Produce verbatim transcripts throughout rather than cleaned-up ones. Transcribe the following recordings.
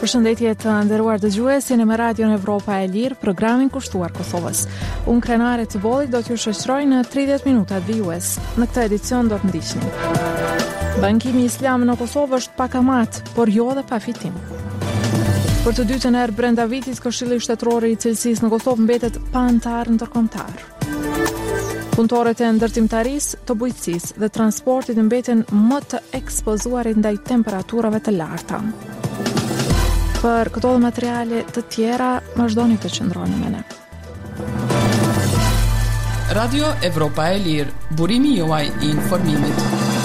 Përshëndetje të nderuar dëgjues, jeni me Radion Evropa e Lirë, programin kushtuar Kosovës. Unë krenare të bollit do t'ju shoqëroj në tridhjetë minutat vijues. Në këtë edicion do të ndiqni. Bankimi Islam në Kosovë është pak amat, por jo dhe pa fitim. Për të dytën herë brenda vitit, Këshilli Shtetëror i Cilësisë në Kosovë mbetet pa antar ndërkombëtar. Punëtorët e ndërtimtarisë, të bujqësisë dhe transportit mbeten më të ekspozuarit ndaj temperaturave të larta. Për këto dhe materiale të tjera, vazhdoni të qëndroni me ne. Radio Evropa e Lirë, burimi juaj i informimit.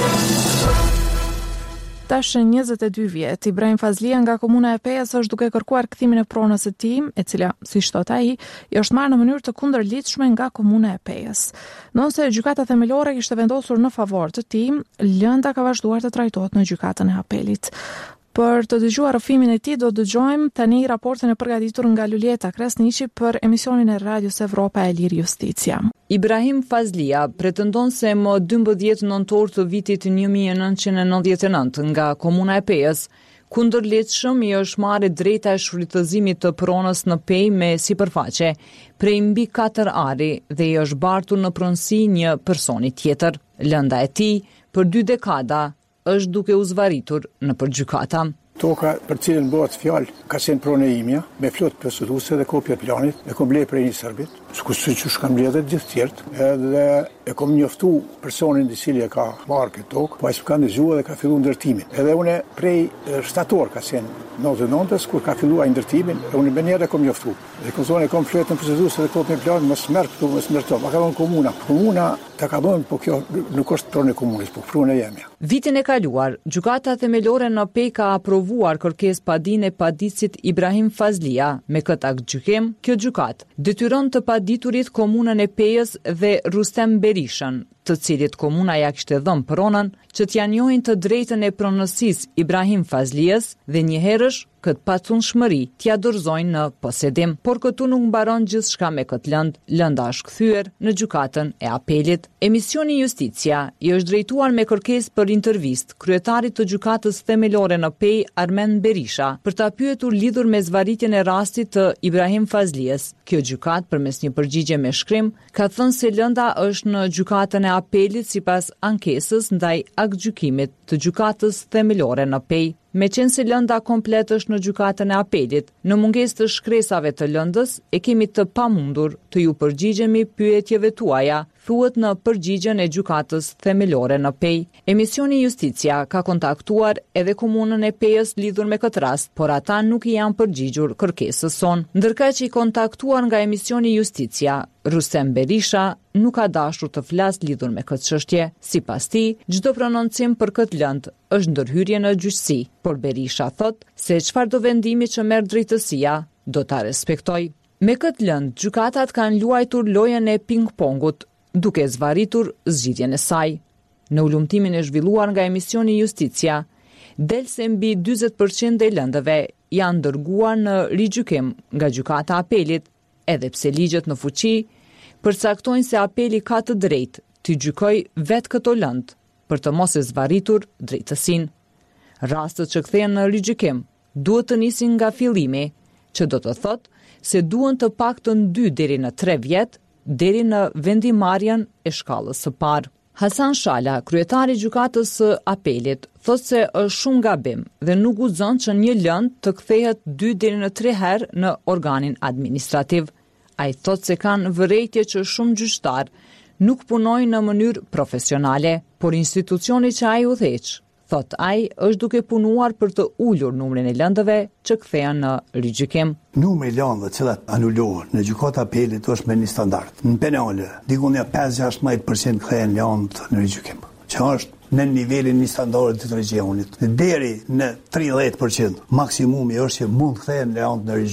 Tash njëzet e dy vjet, Ibrahim Fazlia nga komuna e Pejës është duke kërkuar kthimin e pronës së tij, e cila, siç thot ai, i është marrë në mënyrë të kundërlidhshme nga komuna e Pejës. Nëse gjykata themelore kishte vendosur në favor të tij, lënda ka vazhduar të trajtohet në gjykatën e apelit. Për të dëgjuar rrëfimin e tij do dëgjojmë tani raportin e përgatitur nga Lulieta Krasniqi për emisionin e Radios Evropa e Lirë Justicia. Ibrahim Fazlia pretendon se më dymbëdhjetë nëntor të vitit një mijë e nëntëqind e nëntëdhjetë e nëntë nga komuna e Pejës, kundërligjshëm i është marrë drejta e shfrytëzimit të pronës në Pejë me sipërfaqe prej mbi katër ari dhe i është bartur në pronësi një personi tjetër. Lënda e tij për dy dekada është duke u zvaritur në përgjykata. Toka për cilën bëhet fjalë ka qenë pronë e imja, me flot poseduese dhe kopje të planit, e kom blej prej një serbit, sikur që kam blej edhe gjithë tjertë, edhe e kom njoftu personin i cili e ka marrë këtë tokë, po ai s'ka ndëgjuar dhe ka filluar ndërtimin. Edhe unë prej shtator ka qenë nëntëdhjetë e nëntës kur ka filluar ndërtimin, e unë më njëherë e kom njoftu. Dhe kur zonë e kom flotën poseduese dhe kopjen e planit, mos merr këtu, mos merr këtu. Ma ka dhënë komuna. Komuna ta ka dhënë, po kjo nuk është pronë e komunës, po pronë e jemja. Vitin e kaluar, gjykata themelore në Pejë ka aprovuar kërkesë padine e paditësit Ibrahim Fazlia. Me këtë aktgjykim, kjo gjykatë detyron të paditurit komunën e Pejës dhe Rustem Berishën, të cilit komuna ja kishte dhënë pronën, që t'ja njohin të drejtën e pronësisë Ibrahim Fazlias dhe njëherësh këtë pacunshmëri t'ja dorëzojnë në posedim. Por këtu nuk mbaron gjithçka me këtë lëndë. Lënda është kthyer në gjykatën e apelit. Emisioni Justicia i është drejtuar me kërkesë për intervistë kryetarit të gjykatës themelore në Pejë, Armen Berisha, për ta pyetur lidhur me zvarritjen e rastit të Ibrahim Fazlias. Kjo gjykatë përmes një përgjigje me shkrim ka thënë se lënda është në gjykatën e apelit sipas ankesës ndaj aktgjykimit të gjykatës themelore në Pejë. Me qenë se lënda komplet është në gjykatën e apelit, në mungesë të shkresave të lëndës, e kemi të pamundur të ju përgjigjemi pyetjeve tuaja, thuhet në përgjigjen e gjykatës themelore në Pejë. Emisioni Justicia ka kontaktuar edhe komunën e Pejës lidhur me këtë rast, por ata nuk i janë përgjigjur kërkesës sonë. Ndërkaq i kontaktuar nga emisioni Justicia, Rustem Berisha nuk ka dashur të flasë lidhur me këtë çështje. Sipas tij, çdo prononcim për këtë lëndë është ndërhyrje në gjyqësi, por Berisha thot se çfarëdo vendimi që merr drejtësia do ta respektoj. Me këtë lëndë, gjykatat kanë luajtur lojën e ping-pongut, duke zvaritur zgjidhjen e saj. Në ulumtimin e zhvilluar nga emisioni Justicia, del se mbi dyzet përqind e lëndëve janë dërguar në rigjykim nga gjykata e apelit, edhe pse ligjet në fuqi përcaktojnë se apeli ka të drejtë të gjykojë vetë këto lëndë për të mos e zvaritur drejtësinë. Rastet që kthehen në rigjykim duhet të nisin nga fillimi, që do të thotë se duhen të paktën dy deri në tre vjet deri në vendimarrjen e shkallës së parë. Hasan Shala, kryetari i gjykatës së apelit, thotë se është shumë gabim dhe nuk guxon që një lëndë të kthehet dy deri në tre herë në organin administrativ. Ai thotë se kanë vërejtje që shumë gjyqtar nuk punojnë në mënyrë profesionale, por institucioni që ai udhëheq, thot ai, është duke punuar për të ulur numrin e lëndëve që kthehen në rigjykim. Numri i lëndëve të cilat anulohen në gjykata e apelit është me një standard. Në penale, diku në pesë gjashtëdhjetë përqind kthehen lëndë në rigjykim, që është në nivelin një standardit të regionit. Deri në tridhjetë përqind maksimumi është që mund kthehen lëndë në rigjykim.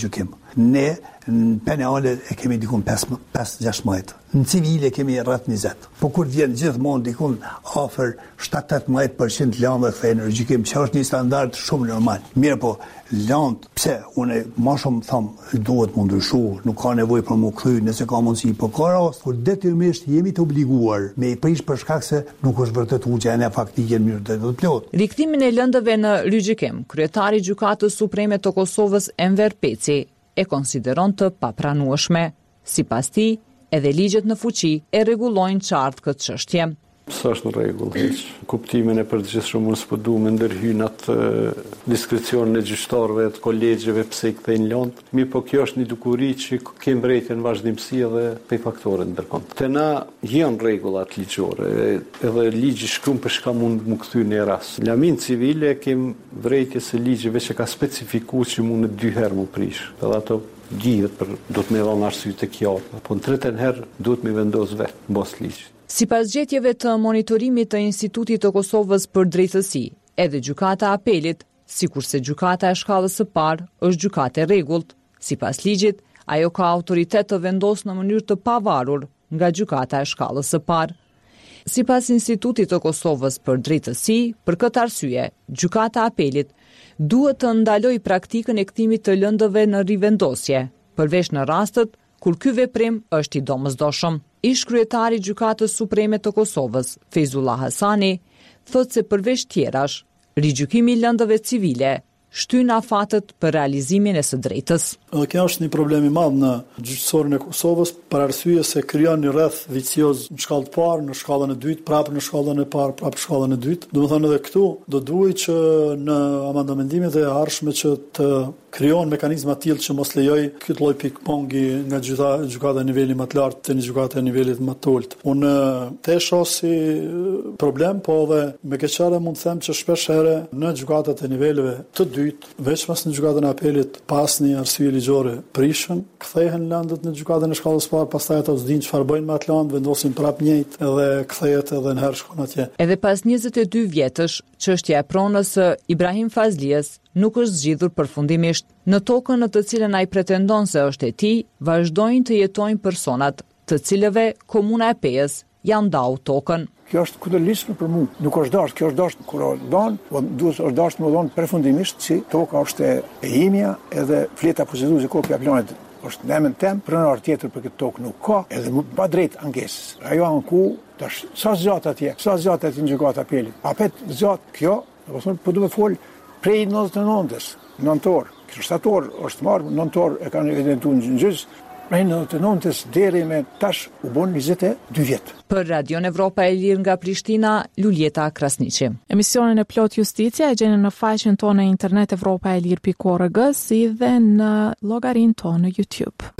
Ne në penale e kemi dikun pesë gjashtë muajt. Në civile kemi rreth njëzet. Po kur vjen gjithmonë dikun afër shtatë tetëmbëdhjetë përqind lanë kthehen në gjykim, që është një standard shumë normal. Mirë po, lanë, pse unë më shumë them duhet më ndryshu, nuk ka nevojë për më kthy nëse ka mundësi, po ka rast kur detyrimisht jemi të obliguar me i prish për shkak se nuk është vërtet huqja e faktike në mënyrë të plotë. Rikthimin e lëndëve në rigjykim, kryetari i Gjykatës Supreme të Kosovës Enver Peci e konsideron të papranueshme. Sipas tij, edhe ligjet në fuqi e rregullojnë qartë këtë çështje. S'është në rregull hiç. Kuptimin e përgjithshëm unë s'po du me ndërhyn atë diskrecionin e gjyqtarëve të kolegjeve pse i kthejnë lëndë. Mi po kjo është një dukuri që ke mbretjen vazhdimësi edhe pe faktorët ndërkombë. Te na janë rregullat ligjore, edhe ligji shkruan për çka mund më kthy në rast. Lamin civile kem vërejtje se ligjeve që ka specifikuar që mund në dy herë më prish. Edhe ato gjihet për do të më dhënë arsye të kjo. Po në tretën herë duhet më vendos vetë mbos ligj. Sipas gjetjeve të monitorimit të Institutit të Kosovës për Drejtësi, edhe gjykata e apelit, sikurse gjykata e shkallës së parë, është gjykatë e rregullt. Sipas ligjit, ajo ka autoritet të vendosë në mënyrë të pavarur nga gjykata e shkallës së parë. Sipas Institutit të Kosovës për Drejtësi, për këtë arsye, gjykata e apelit duhet të ndalojë praktikën e kthimit të lëndëve në rivendosje, përveç në rastet kur ky veprim është i domosdoshëm. Ish kryetari i Gjykatës Supreme të Kosovës, Feyzullah Hasani, thotë se përveç tjerash, rigjykimi i lëndëve civile shtyn afatet për realizimin e së drejtës. Edhe kjo është një problem i madh në gjyqësorin e Kosovës, për arsye se krijon një rreth vicioz në shkallën e parë, në shkallën e dytë, prapë në shkallën e parë, prapë në shkallën e dytë. Domethënë edhe këtu do duhet që në amandamendimet e ardhshme që të krijon mekanizma të tillë që mos lejoj këtë lloj pikpongi nga gjykata gjykata e nivelit më të lartë te gjykata e nivelit më të ulët. Unë te shoh si problem, po edhe me keqare mund të them që shpesh herë në gjykatat e niveleve të dytë, veç pas në gjykatën e apelit, pas një arsye ligjore prishën, kthehen lëndët në gjykatën e shkallës së parë, pastaj ato s'dinë çfarë bëjnë me atë lëndë, vendosin prapë njëjtë edhe kthehet edhe në herë shkon atje. Edhe pas njëzet e dy vjetësh, çështja e pronës së Ibrahim Fazlias nuk është zgjidhur përfundimisht. Në tokën në të cilën ai pretendon se është e tij, vazhdojnë të jetojnë personat, të cilëve komuna e Pejës janë ndau tokën. Kjo është kundërlishtme për mua. Nuk është dashur, kjo është dashur kur don, po duhet është dashur më don përfundimisht si toka është e imja, edhe fleta poseduese kopja e planit është në emrin tem, pronar tjetër për këtë tokë nuk ka, edhe pa drejt angesës. Ajo anku tash sa zgjat atje, sa zgjat atje në gjykatë apelit. Apet zgjat kjo, do të thonë po duhet fol prej nëntëdhjetë e nëntës, nëntor, shtator është marrë, nëntor e kanë evidentuar në gjys, prej nëntëdhjetë e nëntës deri me tash u bën njëzet e dy vjet. Për Radion Evropa e Lirë nga Prishtina, Luljeta Krasniqi. Emisionin e Plot Justicia e gjeni në faqen tonë e internet evropa e lirë pikë org, si dhe në llogarinë tonë në YouTube.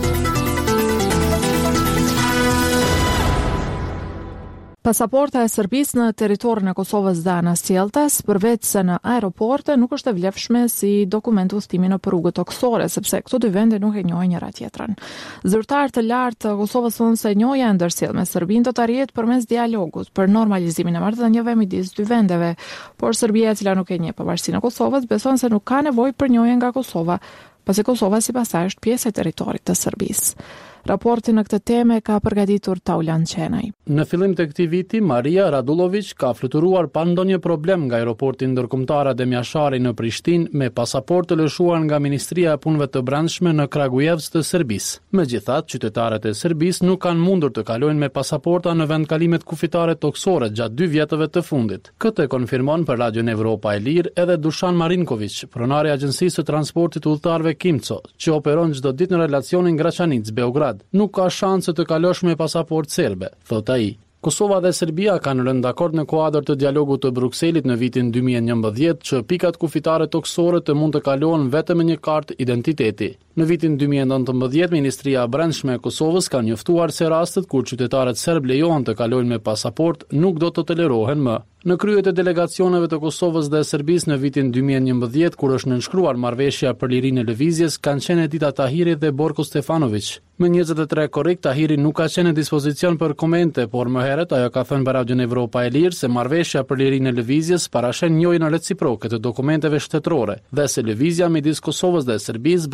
Pasaporta e Serbisë në territorin e Kosovës dhe anës tjeltas, përveç se në aeroporte, nuk është e vlefshme si dokument udhtimi në rrugët toksore, sepse këto dy vende nuk e njohin njëra tjetrën. Zyrtar të lartë të Kosovës thonë se njohja e ndërsjellë me Serbinë do të arrihet përmes dialogut për normalizimin e marrëdhënieve midis dy vendeve, por Serbia, e cila nuk e njeh pavarësinë e Kosovës, beson se nuk ka nevojë për njohje nga Kosova, pasi Kosova sipas saj është pjesë e territorit të Serbisë. Raportin në këtë temë ka përgatitur Taulan Qenaj. Në fillim të këtij viti, Maria Radulović ka fluturuar pa ndonjë problem nga aeroporti ndërkombëtar Adem Jashari në Prishtinë me pasaport të lëshuar nga Ministria e Punëve të Brendshme në Kragujevc të Serbisë. Megjithatë, qytetarët e Serbisë nuk kanë mundur të kalojnë me pasaporta në vendkalimet kufitare toksore gjatë dy vjetëve të fundit. Këtë e konfirmon për Radion Evropa e Lirë edhe Dušan Marinković, pronari i Agjencisë së Transportit Udhëtarëve Kimco, që operon çdo ditë në relacionin Graçanic-Beograd. Nuk ka shanse të kalosh me pasaport serbe, thot ai. Kosova dhe Serbia kanë rënë dakord në kuadër të dialogut të Brukselit në vitin dy mijë e njëmbëdhjetë që pikat kufitare toksore të mund të kalohen vetëm me një kartë identiteti. Në vitin dy mijë e nëntëmbëdhjetë, Ministria e Brendshme e Kosovës ka njoftuar se rastet kur qytetarët serb lejohen të kalojnë me pasaport nuk do të tolerohen më. Në kryet e delegacioneve të Kosovës dhe Serbisë në vitin dy mijë e njëmbëdhjetë, kur është nënshkruar marrëveshja për lirinë e lëvizjes, kanë qenë Edita Tahiri dhe Borko Stefanović. Me njëzet e tre korrik, Tahiri nuk ka qenë në dispozicion për komente, por më herët ajo ka thënë për Radion Evropa e Lirë se marrëveshja për lirinë e lëvizjes parashen njojën reciproke të dokumenteve shtetërore dhe se lëvizja midis Kosovës dhe Serbisë bëhet me një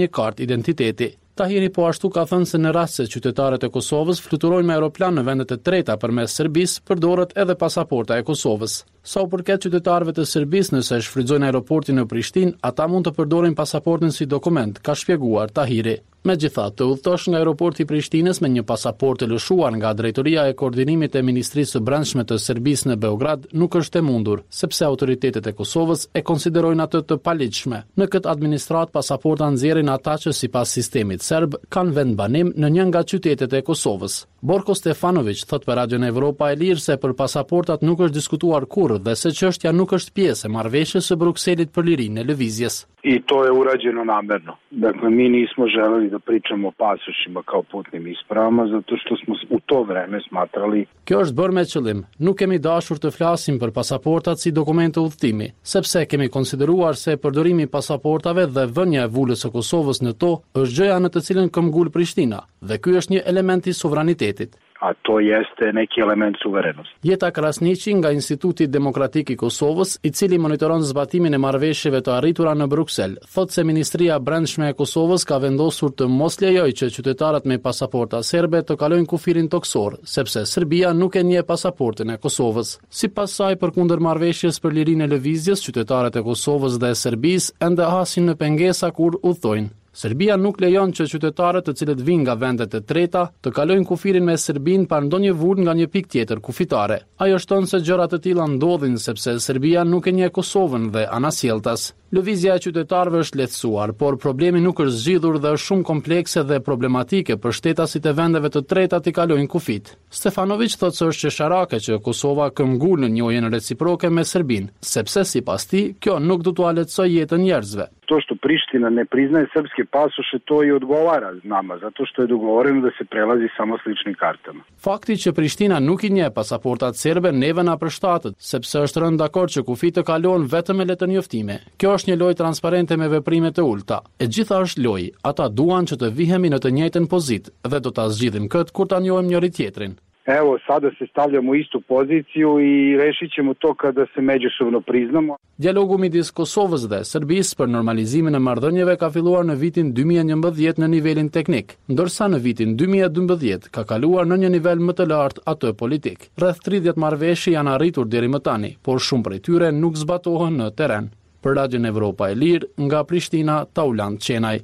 kartë identiteti. Tahiri po ashtu ka thënë se në rast se qytetarët e Kosovës fluturojnë me aeroplan në vendet e treta përmes Serbisë, përdoret edhe pasaporta e Kosovës. Sa u përket qytetarëve të Serbisë, nëse shfrytëzojnë aeroportin në Prishtinë, ata mund të përdorin pasaportin si dokument, ka shpjeguar Tahiri. Megjithatë, të udhëtosh nga aeroporti i Prishtinës me një pasaportë të lëshuar nga Drejtoria e Koordinimit e Ministrisë së Brendshme të Serbisë në Beograd nuk është e mundur, sepse autoritetet e Kosovës e konsiderojnë atë të paligjshme. Në këtë administrat pasaporta nxjerrin ata që sipas sistemit serb kanë vendbanim në një nga qytetet e Kosovës. Borko Stefanović thot për Radion Evropa e Lirë se për pasaportat nuk është diskutuar kurrë dhe se çështja nuk është pjesë e marrëveshjes së Brukselit për lirinë e lëvizjes. I to je urađeno namerno. Dakle, mi nismo želeli da pričamo o pasošima kao putnim ispravama, zato što smo u to vreme smatrali... Kjo është bërë me qëllim. Nuk kemi dashur të flasim për pasaportat si dokumente udhëtimi, sepse kemi konsideruar se përdorimi i pasaportave dhe vënia e vulës së Kosovës në to është gjëja në të cilën këmbgul Prishtina, dhe ky është një element i sovranitetit. A to jeste neki element suverenosti. Jeta Krasniqi nga Instituti Demokratik i Kosovës, i cili monitoron zbatimin e marrëveshjeve të arritura në Bruksel, thot se Ministria e Brendshme e Kosovës ka vendosur të mos lejojë që qytetarët me pasaporta serbe të kalojnë kufirin toksor, sepse Serbia nuk e njeh pasaportën e Kosovës. Sipas saj, përkundër marrëveshjes për lirinë e lëvizjes, qytetarët e Kosovës dhe Serbisë ende hasin në pengesa kur udhtojnë. Serbia nuk lejon që qytetarët të cilët vinë nga vendet e treta të kalojnë kufirin me Serbinë pa ndonjë vulë nga një pikë tjetër kufitare. Ajo shton se gjëra të tilla ndodhin sepse Serbia nuk e njeh Kosovën dhe anasjelltas. Lëvizja e qytetarëve është lehtësuar, por problemi nuk është zgjidhur dhe është shumë komplekse dhe problematike për shtetasit e vendeve të treta të kalojnë kufit. Stefanović thotë se është qesharake që Kosova këmbgul në njohjen reciproke me Serbinë, sepse sipas tij kjo nuk do t'ua lehtësojë jetën njerëzve. To što Priština ne priznaje srpske pasoše, to i odgovara nama, zato što je dogovoreno da se prelazi samo s ličnim kartama. Fakti që Prishtina nuk i njeh pasaportat serbe neve na përshtatet, sepse është rënë dakord që kufit të kalojnë vetëm me letër njoftime. Kjo është një lojë transparente me veprime të ulta. E gjitha është lojë. Ata duan që të vihemi në të njëjtën pozitë dhe do ta zgjidhim këtë kur ta njohim njëri tjetrin. Evo, sada se stavljamo u istu poziciju i rešit ćemo to kada se međusobno priznamo. Dialogu midis Kosovës dhe Serbisë për normalizimin e marrëdhënieve ka filluar në vitin dy mijë e njëmbëdhjetë në nivelin teknik, ndërsa në vitin dy mijë e dymbëdhjetë ka kaluar në një nivel më të lartë atë politik. Rreth tridhjetë marrëveshje janë arritur deri më tani, por shumë prej tyre nuk zbatohen në terren. Për Radion Evropa e Lirë, nga Prishtina, Taulant Qenaj.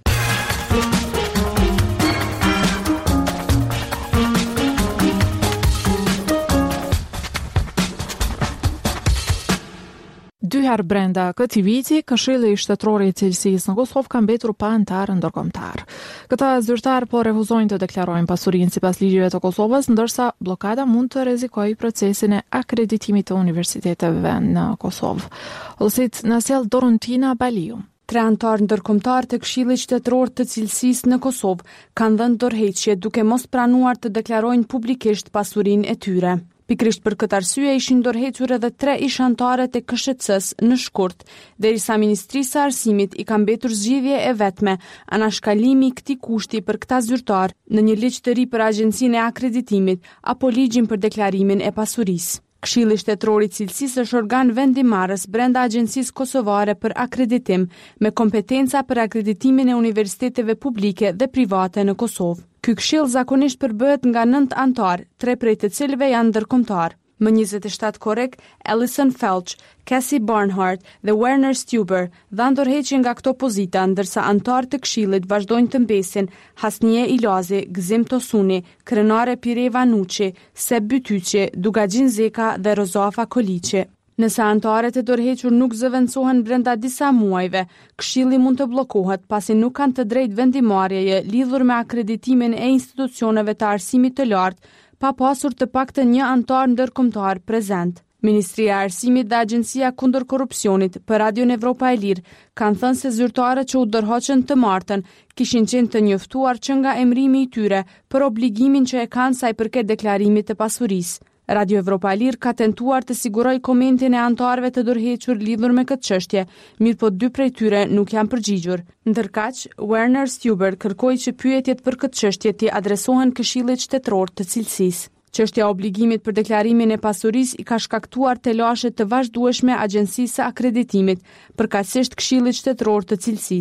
Dy herë brenda këtij viti, Këshilli Shtetëror i Cilësisë në Kosovë ka mbetur pa antar ndërkombëtar. Këta zyrtar po refuzojnë të deklarojnë pasurinë sipas ligjeve të Kosovës, ndërsa bllokada mund të rrezikojë procesin e akreditimit të universiteteve në Kosovë. Ose na sjell Dorontina Baliu. Tre antar ndërkombëtar të Këshillit Shtetëror të Cilësisë në Kosovë kanë dhënë dorëheqje duke mos pranuar të deklarojnë publikisht pasurinë e tyre. Pikrisht për këtë arsye ishin dorëhequr edhe tre ish anëtarët e K S C S në shkurt, derisa Ministrisë së Arsimit i ka mbetur zgjidhje e vetme anashkalimi i këtij kushti për këta zyrtar në një ligj të ri për Agjencinë e Akreditimit apo ligjin për deklarimin e pasurisë. Këshilli Shtetëror i Cilësisë është organ vendimarrës brenda Agjencisë Kosovare për Akreditim, me kompetenca për akreditimin e universiteteve publike dhe private në Kosovë. Ky këshill zakonisht përbëhet nga nëntë antar, tre prej të cilëve janë ndërkombëtar. Më njëzet e shtatë korrek, Alison Felch, Cassie Barnhart dhe Werner Stuber dhanë dorëheqje nga këto pozita, ndërsa antarët të këshillit vazhdojnë të mbesin Hasnie Ilazi, Gzim Tosuni, Krenare Pireva Nuçi, Seb Bytyçi, Dugagjin Zeka dhe Rozafa Koliçi. Nëse antarët e dorëhequr nuk zëvendësohen brenda disa muajve, këshilli mund të bllokohet pasi nuk kanë të drejtë vendimarrjeje lidhur me akreditimin e institucioneve të arsimit të lartë, pa pasur të paktën një antar ndërkombëtar prezent. Ministria e Arsimit dhe Agjencia kundër Korrupsionit për Radion Evropa e Lirë kanë thënë se zyrtarët që u dorëhoqën të martën kishin qenë të njoftuar që nga emrimi i tyre për obligimin që e kanë sa i përket deklarimit të pasurisë. Radio Evropa e Lirë ka tentuar të sigurojë komentin e antarëve të dorëhequr lidhur me këtë çështje, mirë po dy prej tyre nuk janë përgjigjur. Ndërkaq, Werner Stuber kërkoi që pyetjet për këtë çështje të adresohen Këshillit Shtetëror të Cilësisë. Çështja e obligimit për deklarimin e pasurisë i ka shkaktuar telashe të vazhdueshme Agjencisë së Akreditimit, përkatësisht Këshillit Shtetëror të Cilësisë.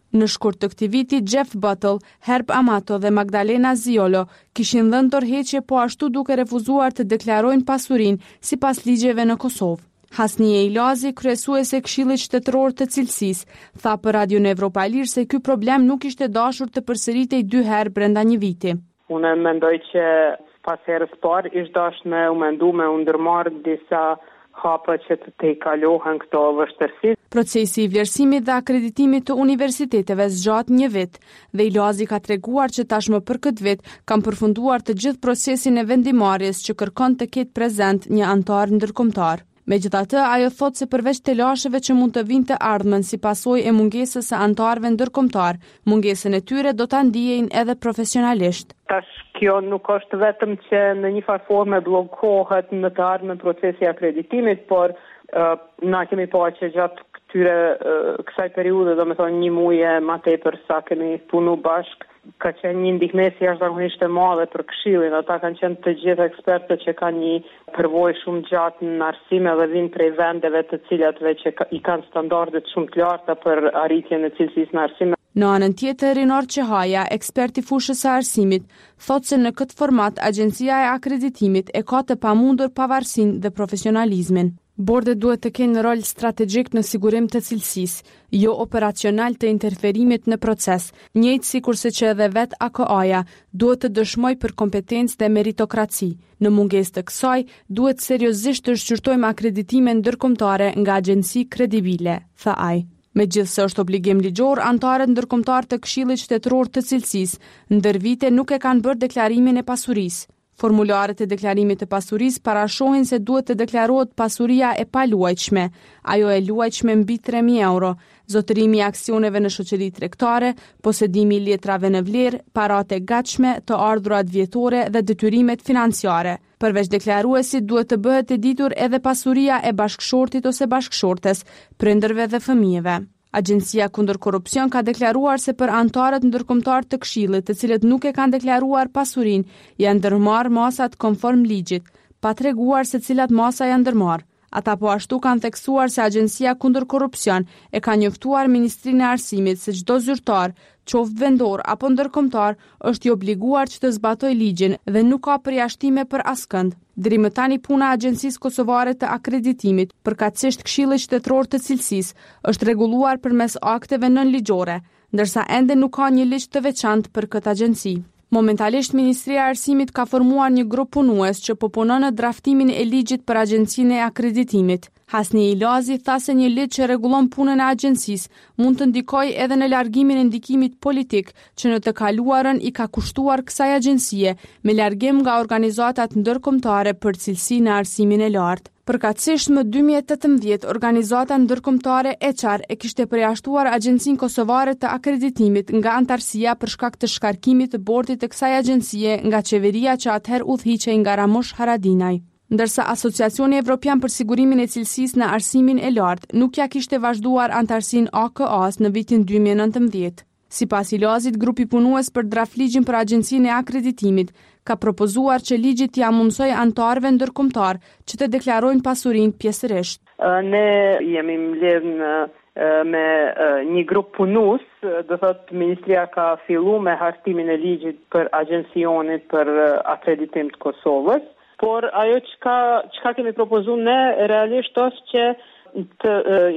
Në shkurt të këtij viti, Jeff Buttle, Herb Amato dhe Magdalena Ziolo kishin dhënë dorëheqje po ashtu duke refuzuar të deklarojnë pasurinë sipas ligjeve në Kosovë. Hasnie Ilazi, kryesuese e Këshillit Shtetëror të Cilësisë, tha për Radion Evropa e Lirë se ky problem nuk ishte dashur të përsëritej dy herë brenda një viti. Unë mendoj që pas herës parë ish dashur me u mendu me u ndërmarr disa hapa që të te kalohen këto vështirësi. Procesi i vlerësimit dhe akreditimit të universiteteve zgjat një vit dhe Ilazi ka treguar që tashmë për këtë vit kanë përfunduar të gjithë procesin e vendimarrjes që kërkon të ketë prezent një antar ndërkombëtar. Megjithatë, ajo thotë se përveç telasheve që mund të vinë të ardhmen si pasojë e mungesës së antarëve ndërkombëtar, mungesën e tyre do ta ndiejnë edhe profesionalisht. Tash kjo nuk është vetëm që në një farë forme bllokohet në të ardhmen procesi i akreditimit, por uh, na kemi pa që gjatë këtyre uh, kësaj periudhe, domethënë një muaje më tepër sa kemi punu bashk, ka qenë një ndihmës jashtëzakonisht e madhe për Këshillin. Ata kanë qenë të gjithë ekspertët që kanë një përvojë shumë gjatë në arsime dhe vinë prej vendeve të cilat që i kanë standardet shumë të larta për arritjen e cilësisë në arsime. Në anën tjetër, Rinor Çehaja, ekspert i fushës së arsimit, thotë se në këtë format Agjencia e Akreditimit e ka të pamundur pavarësinë dhe profesionalizmin. Bordet duhet të kenë rol strategjik në sigurim të cilësisë, jo operacional të interferimit në proces, njëjtë sikurse që edhe vet A K A-ja duhet të dëshmojë për kompetencë dhe meritokraci. Në mungesë të kësaj, duhet seriozisht të shqyrtojmë akreditime ndërkombëtare nga agjenci kredibile, tha ai. Megjithse është obligim ligjor, antarët ndërkombëtar të Këshillit Shtetëror të Cilësisë ndër vite nuk e kanë bërë deklarimin e pasurisë. Formularet e deklarimit të pasurisë parashohin se duhet të deklarohet pasuria e paluajtshme, ajo e luajtshme mbi tre mijë euro, zotërimi i aksioneve në shoqëri tregtare, posedimi i letrave në vlerë, paratë e gatshme, të ardhurat vjetore dhe detyrimet financiare. Përveç deklaruesit duhet të bëhet e ditur edhe pasuria e bashkëshortit ose bashkëshortes, prindërve dhe fëmijëve. Agjencia kundër korrupsion ka deklaruar se për antarët ndërkombëtar të Këshillit, të cilët nuk e kanë deklaruar pasurinë, janë ndërmarrë masat konform ligjit, pa treguar se cilat masa janë ndërmarrë. Ata po ashtu kanë theksuar se Agjencia kundër korrupsion e ka njoftuar Ministrinë e Arsimit se çdo zyrtar, qoftë vendor apo ndërkombëtar, është i obliguar që të zbatojë ligjin dhe nuk ka përjashtime për askënd. Deri më tani puna e Agjencisë Kosovare të Akreditimit, përkatësisht Këshillit Shtetëror të Cilësisë, është rregulluar përmes akteve nënligjore, ndërsa ende nuk ka një ligj të veçantë për këtë agjenci. Momentalisht, Ministria e Arsimit ka formuar një grup punues që po punon në draftimin e ligjit për Agjencinë e Akreditimit. Hasnie Ilazi tha se një ligj që rregullon punën e agjencisë mund të ndikojë edhe në largimin e ndikimit politik që në të kaluarën i ka kushtuar kësaj agjencie me largim nga organizatat ndërkombëtare për cilësi në arsimin e lartë. Përkatësisht më dy mijë e tetëmbëdhjetë, organizata ndërkombëtare E Q A R e kishte përjashtuar Agjencinë Kosovare të Akreditimit nga antarësia për shkak të shkarkimit të bordit të kësaj agjencie nga qeveria që atëherë udhëhiqej nga Ramush Haradinaj. Ndërsa Asociacioni Evropian për Sigurimin e Cilësisë në Arsimin e Lartë nuk ja kishte vazhduar antarësinë A K A-s në vitin dy mijë e nëntëmbëdhjetë. Sipas Ilazit, grupi punues për draftligjin për Agjencinë e Akreditimit ka propozuar që ligji t'i mundsojë antarëve ndërkombëtar që të deklarojnë pasurinë pjesërisht. Ne jemi mbledhur me një grup punues, do thotë Ministria ka filluar me hartimin e ligjit për Agjencionin për Akreditim të Kosovës, por ajo çka çka kemi propozuar ne realisht është që të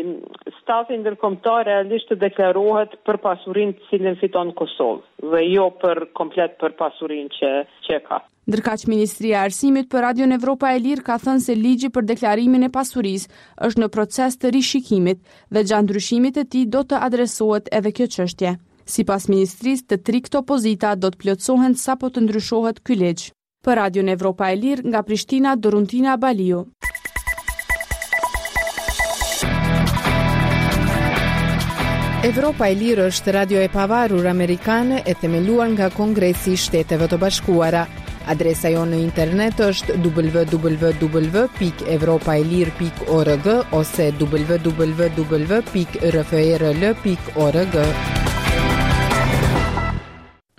stafi ndërkombëtar realisht të deklarohet për pasurinë të cilën fiton Kosovë dhe jo për komplet për pasurinë që që ka. Ndërkaq Ministria e Arsimit për Radion Evropa e Lirë ka thënë se ligji për deklarimin e pasurisë është në proces të rishikimit dhe gjatë ndryshimit të tij do të adresohet edhe kjo çështje. Sipas ministrisë, të tri këto pozita do të plotësohen sapo të ndryshohet ky ligj. Për Radion Evropa e Lirë nga Prishtina, Doruntina Baliu. Evropa e Lirë është radio e pavarur amerikane e themeluar nga Kongresi i Shteteve të Bashkuara. Adresa jonë në internet është w w w pikë evropaelir pikë org ose w w w pikë r f e r l pikë org.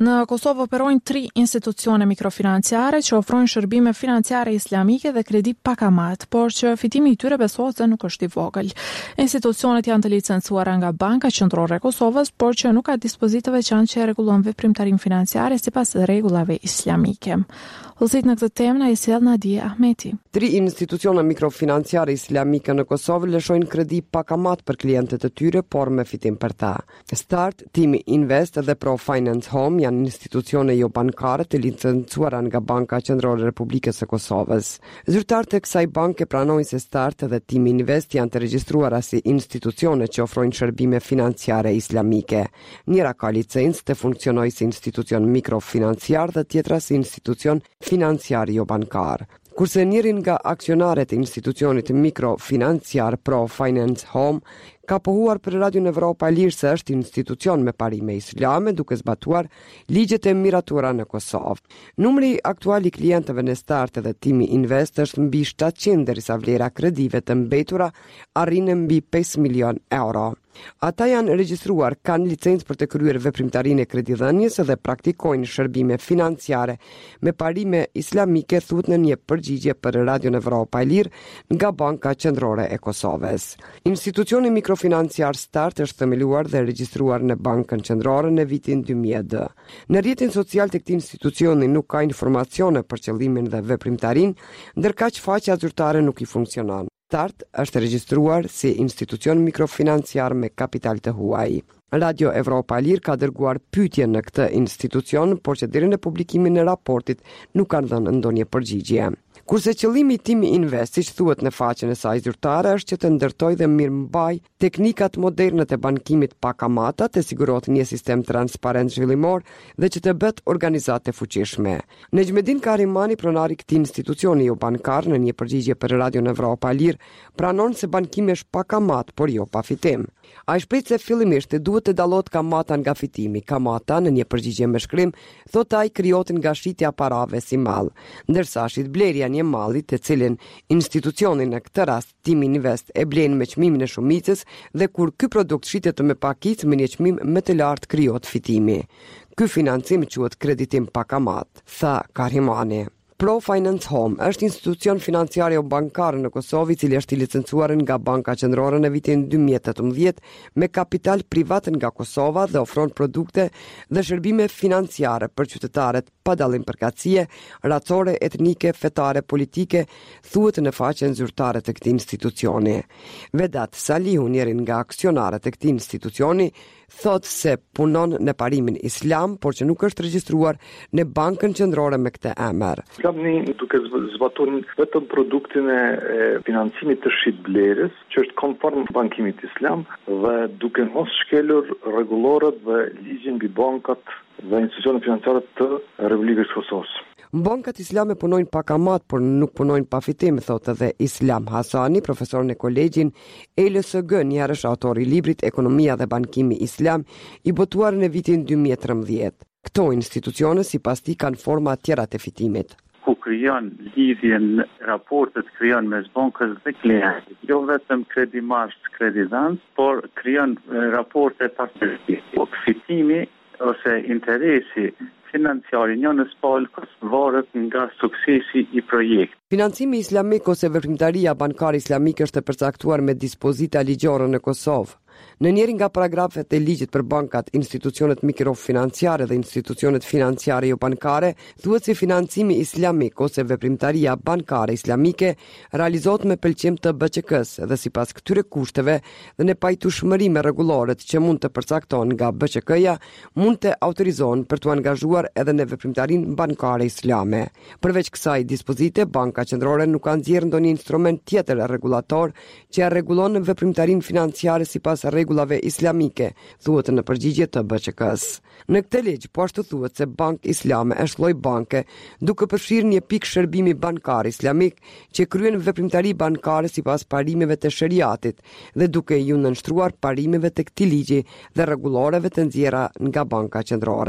Në Kosovë operojnë tri institucione mikrofinanciare që ofrojnë shërbime financiare islamike dhe kredi pakamat, por që fitimi i tyre besohet se nuk është i vogël. Institucionet janë të licencuara nga Banka Qendrore e Kosovës, por që nuk ka dispozitë veçantë që rregullon veprimtarinë financiare sipas rregullave islamike. Udhëzit në këtë temë na i sjell Nadia Ahmeti. Tri institucione mikrofinanciare islamike në Kosovë lëshojnë kredi pakamat për klientët e tyre, por me fitim për ta. Start, Timi Invest dhe Pro Finance Home janë institucione jo bankare të licencuara nga Banka Qendrore e Republikës së Kosovës. Zyrtarët e kësaj banke pranojnë se Start dhe Timi Invest janë të regjistruara si institucione që ofrojnë shërbime financiare islamike. Njëra ka licencë të funksionojë si institucion mikrofinanciar dhe tjetra si institucion financiar jo bankar. Kurse njërin nga aksionarët e institucionit mikrofinanciar Pro Finance Home ka pohuar për Radio Evropa e Lirë se është institucion me parime islame duke zbatuar ligjet e miratura në Kosovë. Numri aktual i klientëve në Start dhe Timi Invest është mbi shtatëqind, derisa vlera kredive të mbetura arrin mbi pesë milion euro. Ata janë regjistruar, kanë licencë për të kryer veprimtarinë e kredidhënies dhe praktikojnë shërbime financiare me parime islamike, thuhet në një përgjigje për Radio Evropa e Lirë nga Banka Qendrore e Kosovës. Institucioni mikrofinanciar Start është themeluar dhe regjistruar në Bankën Qendrore në vitin dy mijë e dy. Në rrjetin social të këtij institucioni nuk ka informacione për qëllimin dhe veprimtarinë, ndërkaq faqja zyrtare nuk i funksionon. Start është regjistruar si institucion mikrofinanciar me kapital të huaj. Radio Evropa e Lirë ka dërguar pyetje në këtë institucion, por që deri në publikimin e raportit nuk kanë dhënë ndonjë përgjigje. Kurse qëllimi i Timi Invest, siç thuhet në faqen e saj zyrtare, është që të ndërtojë dhe mirëmbaj teknikat moderne të bankimit pakamata, të sigurohet një sistem transparent zhvillimor dhe që të bëhet organizate fuqishme. Nejmedin Karimani, pronari i këtij institucioni jo bankar, në një përgjigje për Radio Evropa e Lirë, pranon se bankimi është pakamat, por jo pa fitim. Ai shpreh se fillimisht duhet të dallohet kamata nga fitimi. Kamata, në një përgjigje me shkrim, thotë ai krijohet nga shitja parave si mall, ndërsa shitblerja një malli të cilin institucioni në këtë rast Timi Invest e blen me çmimin e shumicës dhe kur ky produkt shitet me pakicë me një çmim më të lartë krijohet fitimi. Ky financim quhet kreditim pakamat, tha Karimani. Pro Finance Home është institucion financiar jo bankar në Kosovë, i cili është i licencuar nga Banka Qendrore në vitin dy mijë e tetëmbëdhjetë me kapital privat nga Kosova dhe ofron produkte dhe shërbime financiare për qytetarët pa dallim përkatësie, racore, etnike, fetare, politike, thuhet në faqen zyrtare të këtij institucioni. Vedat Salihu, njëri nga aksionarët e këtij institucioni, thotë se punon në parimin islam, por që nuk është regjistruar në Bankën Qendrore me këtë emër. Islami duke zbatuar vetëm produktin e financimit të shitblerës, që është konform bankimit islam, dhe duke mos shkelur rregullorët dhe ligjin mbi bankat dhe institucionet financiare të Republikës së Kosovës. Bankat islame punojnë pakamat, por nuk punojnë pa fitim, thotë edhe Islam Hasani, profesor në kolegjin E L S G, njëherësh autor i librit Ekonomia dhe Bankimi Islam, i botuar në vitin dy mijë e trembëdhjetë. Këto institucione sipas tij kanë forma tjera të fitimit. Ku krijon lidhjen, raportet krijon mes bankës dhe klientit. Jo vetëm kredi marrës, kredi dhënës, por krijon raporte partnership. Fitimi ose interesi financiar i njënës palkës varet nga suksesi i projektit. Financimi islamik ose veprimtaria bankare islamike është e përcaktuar me dispozita ligjore në Kosovë. Në njërin nga paragrafet e ligjit për bankat, institucionet mikrofinanciare dhe institucionet financiare jo bankare, thuhet se financimi islamik ose veprimtaria bankare islamike realizohet me pëlqim të B Q K-s dhe sipas këtyre kushteve dhe në pajtueshmëri me rregulloret që mund të përcaktohen nga B Q K-ja, mund të autorizohen për të angazhuar edhe në veprimtarinë bankare islame. Përveç kësaj dispozite, Banka Qendrore nuk ka nxjerrë ndonjë instrument tjetër rregullator që rregullon veprimtarinë financiare sipas rregullave islamike, thuhet në përgjigje të B Q K-s. Në këtë ligj po ashtu thuhet se Bank Islame është lloj banke, duke përfshirë një pikë shërbimi bankar islamik që kryen veprimtari bankare sipas parimeve të shariatit dhe duke ju nënshtruar parimeve të këtij ligji dhe rregulloreve të nxjerra nga Banka Qendrore.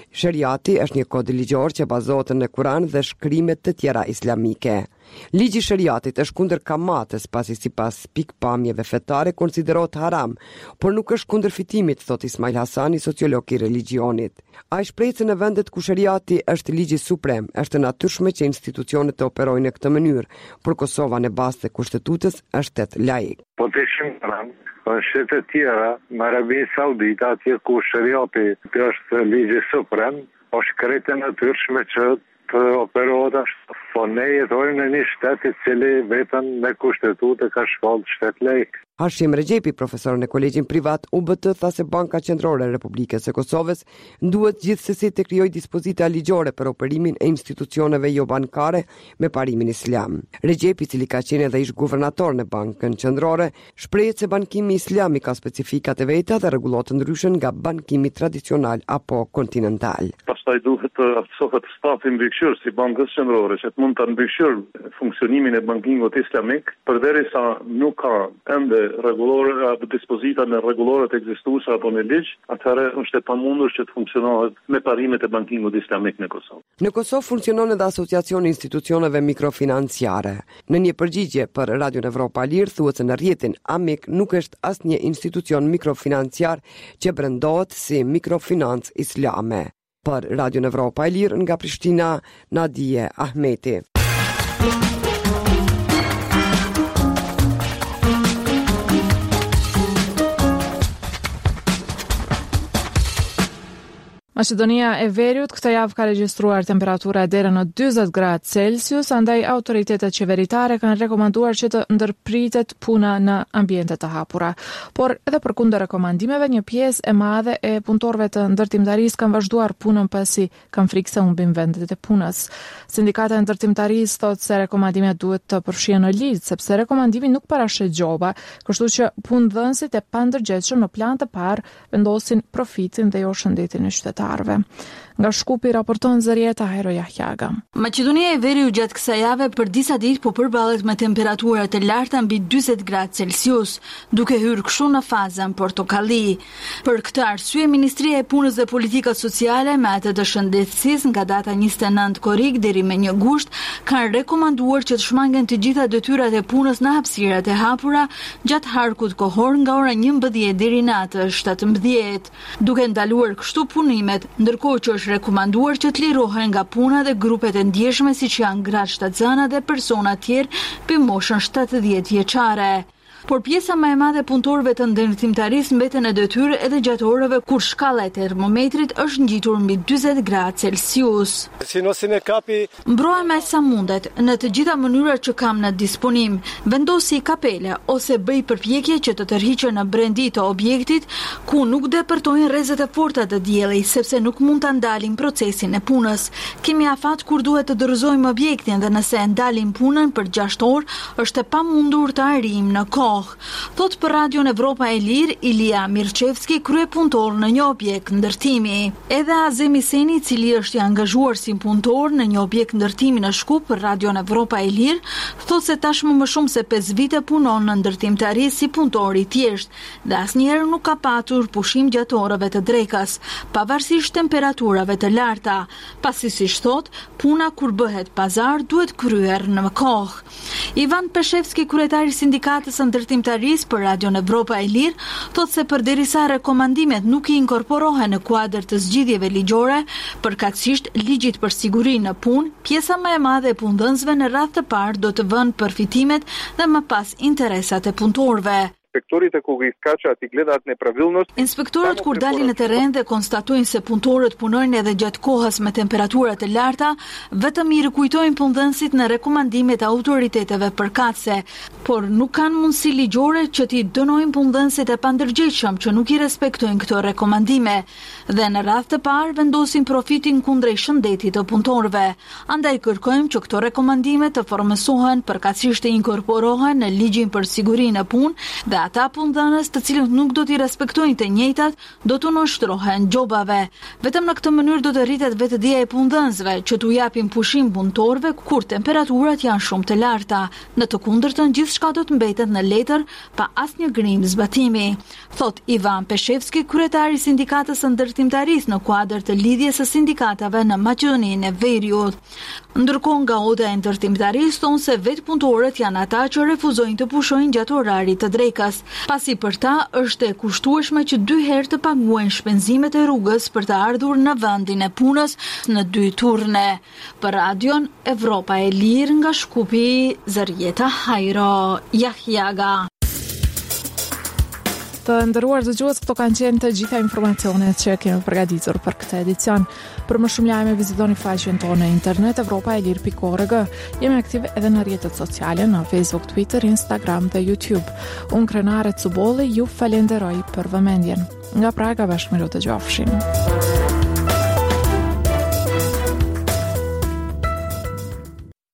Shariati është një kod ligjor që bazohet në Kur'an dhe shkrimet të tjera islamike. Ligji i shariatit është kundër kamates, pasi sipas pikpamjeve fetare konsiderohet haram, por nuk është kundër fitimit, thot Ismail Hasani, sociolog i religionit. Ai shpreh se në vendet ku shariati është ligji suprem, është natyrshme që institucionet të operojnë në këtë mënyrë, por Kosova në bazë të kushtetutës është shtet laik. Po të shimë në shtetet tjera, në Arabinë Saudite, atje ku shariati është ligji suprem, është krejtë natyrshme që të operohet ashtu. Po ne jetojmë në një shtet i cili vetëm me kushtetutë ka shkallë shtet laik. Hashim Regjepi, profesor në kolegjin privat U B T, tha se Banka Qendrore e Republikës së Kosovës duhet gjithsesi të krijojë dispozita ligjore për operimin e institucioneve jo bankare me parimin islam. Regjepi, i cili ka qenë edhe ish guvernator në Bankën Qendrore, shprehet se bankimi islami ka specifikat e veta dhe rregullohet ndryshe nga bankimi tradicional apo kontinental. Pastaj duhet të aftësohet stafi mbikëqyrës si Bankës Qendrore që mund të mbikëqyrë funksionimin e bankingut islamik, përderisa nuk ka ende rregullore apo dispozita në rregulloret ekzistuese apo në ligj, atëherë është e pamundur që të funksionohet me parimet e bankingut islamik në Kosovë. Në Kosovë funksionon edhe asociacioni i institucioneve mikrofinanciare. Në një përgjigje për Radio Evropa e Lirë thuhet se në rrjetin A M I K nuk është asnjë institucion mikrofinanciar që brendohet si mikrofinancë islame. Për Radio Evropa e Lirë nga Prishtina, Nadije Ahmeti. Maqedonia e Veriut këtë javë ka regjistruar temperatura deri në dyzet gradë Celsius, andaj autoritetet qeveritare kanë rekomanduar që të ndërpritet puna në ambiente të hapura. Por edhe përkundër rekomandimeve, një pjesë e madhe e punëtorëve të ndërtimtarisë kanë vazhduar punën pasi kanë frikë se humbin vendet e punës. Sindikata e ndërtimtarisë thotë se rekomandimet duhet të përfshihen në ligj, sepse rekomandimi nuk parashet gjoba, kështu që punëdhënësit e pandërgjegjshëm në plan të parë vendosin profitin dhe jo shëndetin e qytetarëve. Nga Shkupi raporton Zërieta Hero Jahjaga. Maqedonia e Veriut gjatë kësaj jave për disa ditë po përballet me temperatura të larta mbi dyzet gradë Celsius, duke hyrë kështu në fazën portokalli. Për këtë arsye, Ministria e Punës dhe Politikës Sociale me atë të shëndetësisë nga data njëzet e nëntë korrik deri me një gusht kanë rekomanduar që të shmangen të gjitha detyrat e punës në hapësirat e hapura gjatë harkut kohor nga ora njëmbëdhjetë deri në atë shtatëmbëdhjetë, duke ndaluar kështu punimet, ndërkohë që është rekomanduar që të lirohen nga puna dhe grupet e ndjeshme siç janë gratë shtatzana dhe persona tjerë për moshën shtatëdhjetë vjeçare. Por pjesa më e madhe e punëtorëve të ndërtimtarisë mbeten në detyrë edhe gjatë orëve kur shkalla e termometrit është ngjitur mbi dyzet gradë Celsius. Mbrohem me sa mundet në të gjitha mënyrat që kam në disponim, vendosi kapele ose bëj përpjekje që të tërhiqen në brendi të objektit ku nuk depërtojnë rrezet e forta të diellit, sepse nuk mund ta ndalim procesin e punës. Kemi afat kur duhet të dorëzojmë objektin dhe nëse ndalim punën për gjashtë orë, është e pamundur të arrijmë në kohë. Thot për Radion Evropa e Lirë, Ilia Mirçevski, kryepunëtor në një objekt ndërtimi. Edhe Azem Iseni, i cili është i angazhuar si punëtor në një objekt ndërtimi në Shkup për Radion Evropa e Lirë, thot se tashmë më shumë se pesë vite punon në ndërtimtari si punëtor i thjeshtë dhe asnjëherë nuk ka patur pushim gjatë orëve të drekës, pavarësisht temperaturave të larta. Pasi siç thot, puna kur bëhet pazar duhet kryer në kohë. Ivan Peshevski, kryetari i sindikatës ndërtimtarisë për Radion Evropa e Lirë, thot se përderisa rekomandimet nuk i inkorporohen në kuadër të zgjidhjeve ligjore, përkatësisht ligjit për sigurinë në punë, pjesa më e madhe e punëdhënësve në radhë të parë do të vënë përfitimet dhe më pas interesat e punëtorëve. Inspektorët koji iskačat i gledat nepravilnost. Inspektorët kur dalin në terren dhe konstatojnë se punëtorët punojnë edhe gjatë kohës me temperatura të larta, vetëm i rikujtojnë punëdhënësit në rekomandimet e autoriteteve përkatëse, por nuk kanë mundësi ligjore që t'i dënojnë punëdhënësit e pandërgjegjshëm që nuk i respektojnë këto rekomandime dhe në radhë të parë vendosin profitin kundrejt shëndetit të punëtorëve. Andaj kërkojmë që këto rekomandime të formësohen, përkatësisht të inkorporohen në ligjin për sigurinë në punë dhe ata punëdhënës të cilët nuk do t'i respektojnë të njëjtat do të nënshtrohen gjobave. Vetëm në këtë mënyrë do të rritet vetëdia e punëdhënësve që t'u japin pushim punëtorëve kur temperaturat janë shumë të larta. Në të kundërtën gjithçka do të mbetet në letër pa asnjë grim zbatimi, thot Ivan Peshevski, kryetari i sindikatës së ndërtimtarisë në kuadër të lidhjes së sindikatave në Maqedoninë e Veriut. Ndërkohë nga oda e ndërtimtarisë thonë se vetë punëtorët janë ata që refuzojnë të pushojnë gjatë orarit të drekës, pasi për ta është e kushtueshme që dy herë të paguajnë shpenzimet e rrugës për të ardhur në vendin e punës në dy turne. Për Radion Evropa e Lirë nga Shkupi, Zërjeta Hajro, Jahjaga. Të nderuar dëgjues, këto kanë qenë të gjitha informacionet që kemi përgatitur për këtë edicion. Për më shumë lajme vizitoni faqen tonë në internet evropa e lirë pikë org. Jemi aktiv edhe në rrjetet sociale në Facebook, Twitter, Instagram dhe YouTube. Unë Krenare Cubolli ju falenderoj për vëmendjen. Nga Praga bashkë miru të gjofshin.